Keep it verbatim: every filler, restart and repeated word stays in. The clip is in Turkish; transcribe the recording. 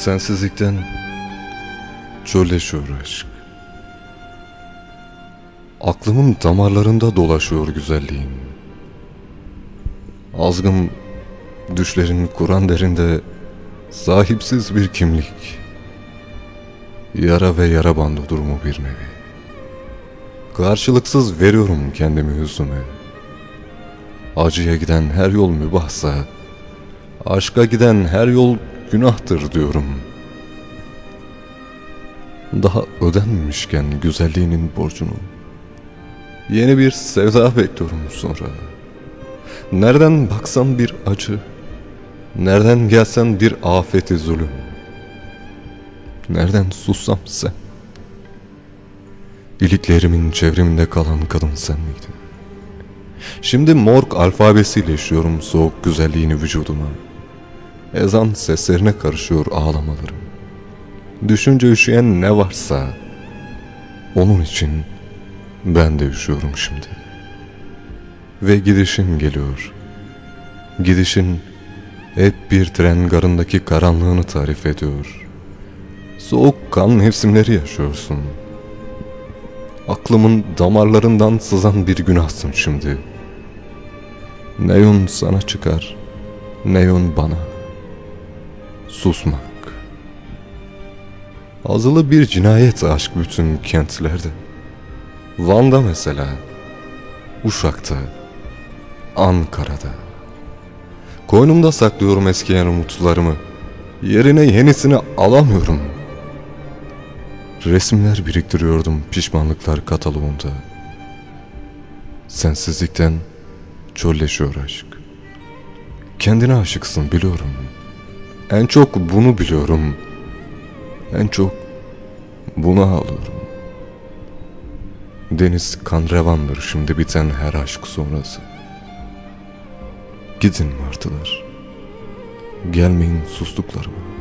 Sensizlikten çölleşiyor aşk. Aklımın damarlarında dolaşıyor güzelliğin. Azgın düşlerin kuran derinde sahipsiz bir kimlik. Yara ve yara bandı durumu bir nevi. Karşılıksız veriyorum kendimi hüznüme. Acıya giden her yol mübahsa, aşka giden her yol günahtır diyorum. Daha ödenmemişken güzelliğinin borcunu, yeni bir sevda bekliyorum sonra. Nereden baksan bir acı, nereden gelsen bir afeti zulüm. Nereden sussam sen. İliklerimin çevreminde kalan kadın sen miydin? Şimdi morg alfabesiyle işliyorum soğuk güzelliğini vücuduma. Ezan seslerine karışıyor ağlamalarım. Düşünce üşüyen ne varsa onun için ben de üşüyorum şimdi. Ve gidişin geliyor. Gidişin hep bir tren garındaki karanlığını tarif ediyor. Soğuk kan mevsimleri yaşıyorsun. Aklımın damarlarından sızan bir günahsın şimdi. Ne yön sana çıkar, ne yön bana. Susmak. Azılı bir cinayet aşk bütün kentlerde. Van'da mesela, Uşak'ta, Ankara'da. Koynumda saklıyorum eskiyen umutlarımı. Yerine yenisini alamıyorum. Resimler biriktiriyordum pişmanlıklar kataloğunda. Sensizlikten çölleşiyor aşk. Kendine aşıksın biliyorum. En çok bunu biliyorum. En çok buna ağlıyorum. Deniz kan revandır şimdi biten her aşk sonrası. Gidin martılar. Gelmeyin sustuklarıma.